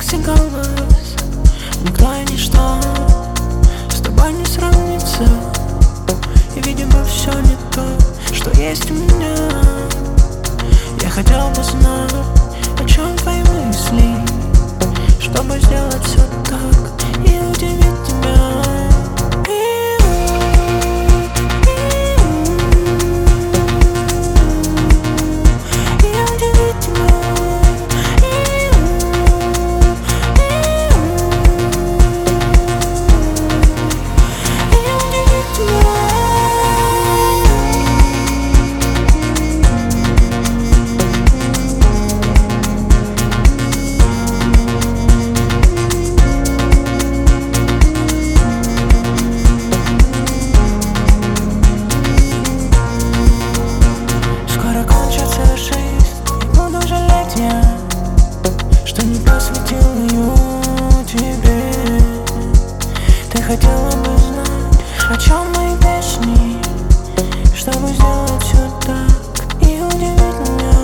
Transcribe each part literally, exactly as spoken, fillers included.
стекалось, никто и ничто с тобой не сравнится. И, видимо, все не то, что есть у меня. Я хотел бы знать, о чем твои мысли, чтобы сделать все так и удивить тебя. Что не посвятил ее тебе. Ты хотела бы знать, о чем мои песни, чтобы сделать все так и удивить меня.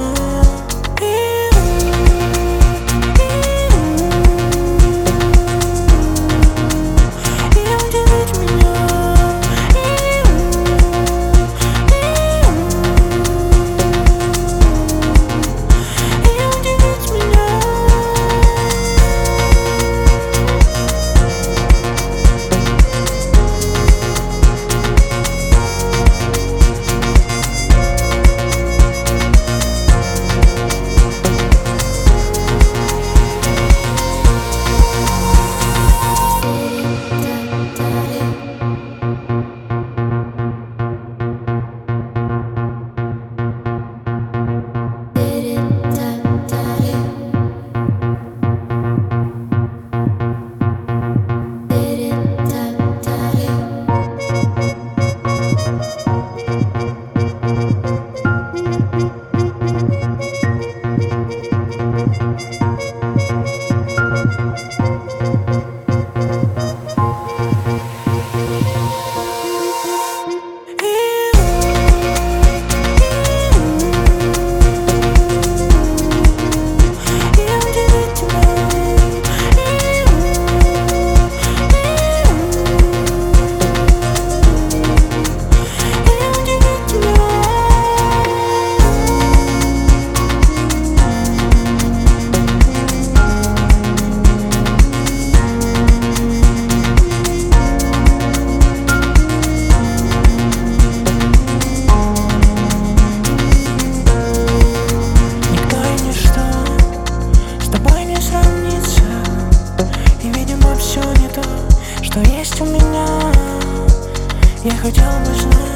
Что есть у меня, я хотел бы знать.